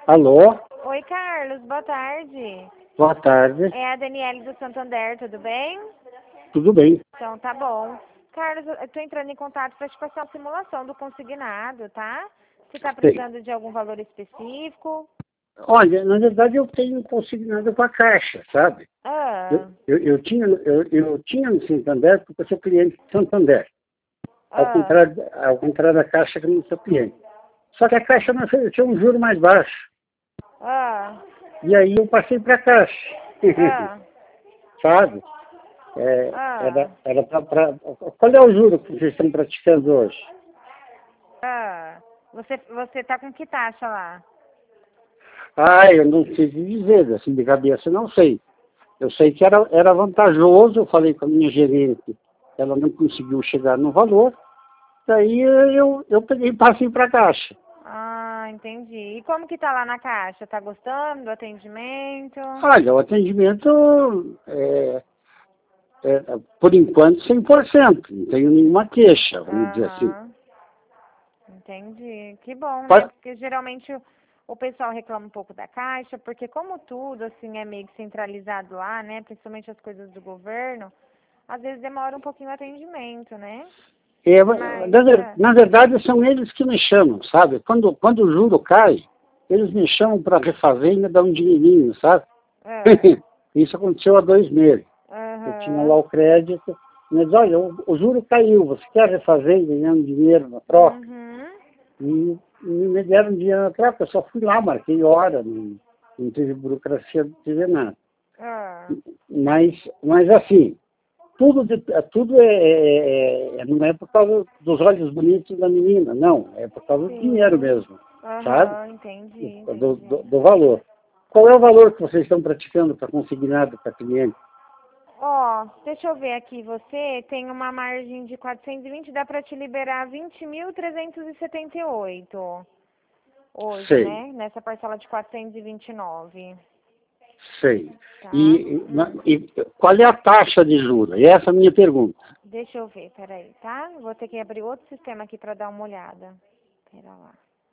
Alô? Oi, Carlos, boa tarde. Boa tarde. É a Daniele do Santander, tudo bem? Tudo bem? Então tá bom. Carlos, eu tô entrando em contato para te passar uma simulação do consignado, tá? Você tá Sei. precisando de algum valor específico? Olha, na verdade eu tenho consignado com a Caixa, sabe? Ah, Eu tinha no Santander porque eu sou cliente do Santander. ah, Ao contrário da Caixa que eu não sou cliente. Só que a Caixa me ofereceu um juro mais baixo. ah, E aí eu passei para a Caixa. ah, Sabe? ah, Qual é o juro que vocês estão praticando hoje? ah. Você tá com que taxa lá? Ah, eu não sei te dizer, assim de cabeça não sei. Eu sei que era vantajoso, eu falei com a minha gerente, ela não conseguiu chegar no valor, daí eu peguei e passei para a Caixa. Ah, entendi. E como que tá lá na caixa? Tá gostando do atendimento? Olha, o atendimento por enquanto 100%, não tenho nenhuma queixa, vamos dizer assim. Aham. Entendi. Que bom, né? Pa- Porque geralmente o pessoal reclama um pouco da Caixa, porque como tudo assim é meio que centralizado lá, né? Principalmente as coisas do governo, às vezes demora um pouquinho o atendimento, né? Mas, na verdade, são eles que me chamam, sabe? Quando o juro cai, eles me chamam para refazer e me dão um dinheirinho, sabe? Isso aconteceu há 2 meses. Eu tinha lá aham, o crédito, mas olha, o juro caiu, você quer refazer e ganhar um dinheiro na troca? uhum, E me deram dinheiro na troca, eu só fui lá, marquei hora, não teve burocracia, não teve nada. ah, Mas assim, tudo não é por causa dos olhos bonitos da menina, não, é por causa do dinheiro sim, mesmo, sabe? aham, entendi, Do, entendi. do, do valor. Qual é o valor que vocês estão praticando para consignado para cliente? Ó, deixa eu ver aqui, você tem uma margem de 420, dá pra te liberar 20.378 hoje, Sei. né? Nessa parcela de 429, Sei. tá? E qual é a taxa de juros? Essa é a minha pergunta. Deixa eu ver, peraí, tá? Vou ter que abrir outro sistema aqui pra dar uma olhada. Pera lá.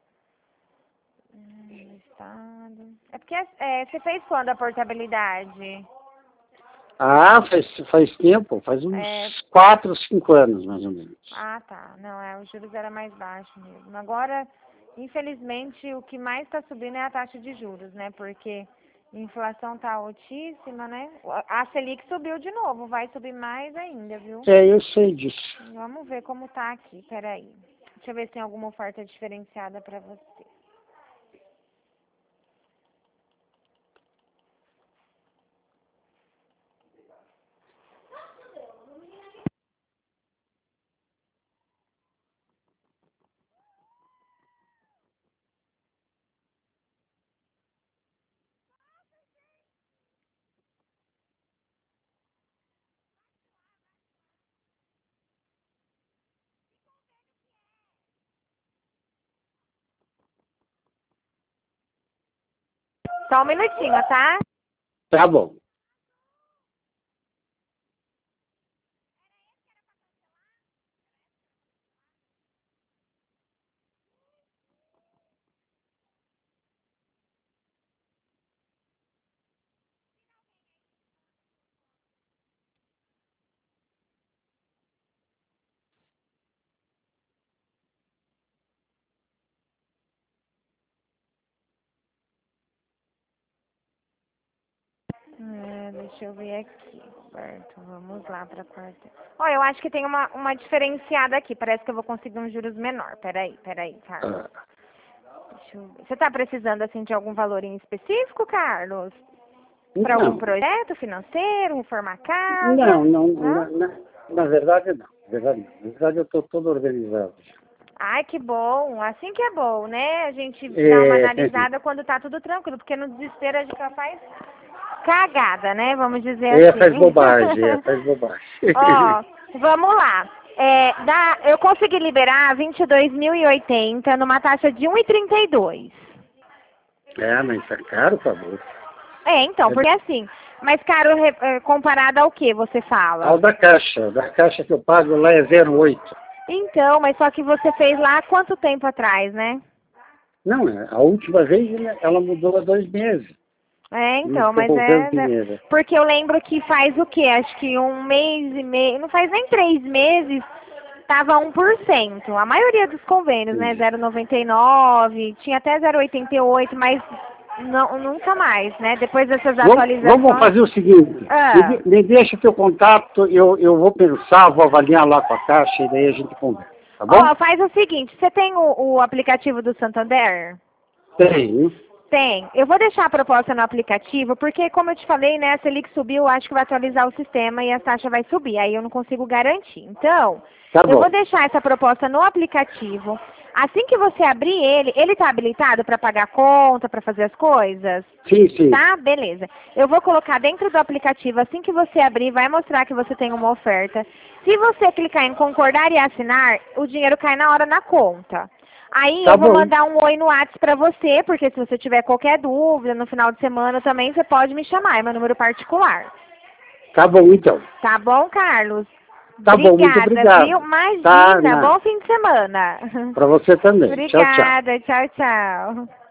Estado. É porque você fez quando a portabilidade? Ah, faz tempo, faz uns É, 4, 5 anos, mais ou menos. ah, tá. Não, os juros era mais baixo mesmo. Agora, infelizmente, o que mais está subindo é a taxa de juros, né? Porque a inflação tá altíssima, né? A Selic subiu de novo, vai subir mais ainda, viu? Eu sei disso. Vamos ver como tá aqui, peraí. Deixa eu ver se tem alguma oferta diferenciada para você. Só um minutinho, tá? Tá bom. Deixa eu ver aqui, Roberto. Vamos lá para quarta. Ó, eu acho que tem uma diferenciada aqui. Parece que eu vou conseguir um juros menor. Peraí, Carlos. Ah, Deixa eu ver. Você tá precisando, assim, de algum valor em específico, Carlos? Para algum não, projeto financeiro, reformar a não, casa? não, Não? na verdade não. Na verdade, não. Na verdade eu estou todo organizado. Ai, que bom. Assim que é bom, né? A gente dá uma É, analisada quando tá tudo tranquilo, porque no desespero a gente só faz cagada, né? Vamos dizer faz assim. bobagem, faz bobagem. Ó, vamos lá. Eu consegui liberar 22.080 numa taxa de 1,32. Mas tá caro, por favor. Então, porque assim, mais caro comparado ao que você Ao fala? da caixa que eu pago lá é 0,8. Então, mas só que você fez lá há quanto tempo atrás, né? Não, a última vez ela mudou há 2 meses. Então, Não mas devolveu o dinheiro. porque eu lembro que faz o quê? Acho que 1 mês e meio, não faz nem 3 meses, tava 1%. A maioria dos convênios, né? 0,99, tinha até 0,88, mas não, nunca mais, né? Depois dessas atualizações. Vamos fazer o seguinte, me deixa teu contato, eu vou pensar, vou avaliar lá com a Caixa e daí a gente conversa, tá bom? Faz o seguinte, você tem o aplicativo do Santander? Tenho. Tem. Eu vou deixar a proposta no aplicativo, porque como eu te falei, né, a Selic subiu, acho que vai atualizar o sistema e a taxa vai subir, aí eu não consigo garantir. Então, eu vou deixar essa proposta no aplicativo. Assim que você abrir ele está habilitado para pagar conta, para fazer as coisas? Sim, sim. Tá? Beleza. Eu vou colocar dentro do aplicativo, assim que você abrir, vai mostrar que você tem uma oferta. Se você clicar em concordar e assinar, o dinheiro cai na hora na conta. Aí eu vou mandar um oi no WhatsApp pra você, porque se você tiver qualquer dúvida no final de semana também, você pode me chamar, é meu número particular. Tá bom, então. Tá bom, Carlos? Tá bom, muito obrigado. Viu? Imagina, bom fim de semana. Pra você também. Obrigada, tchau, tchau.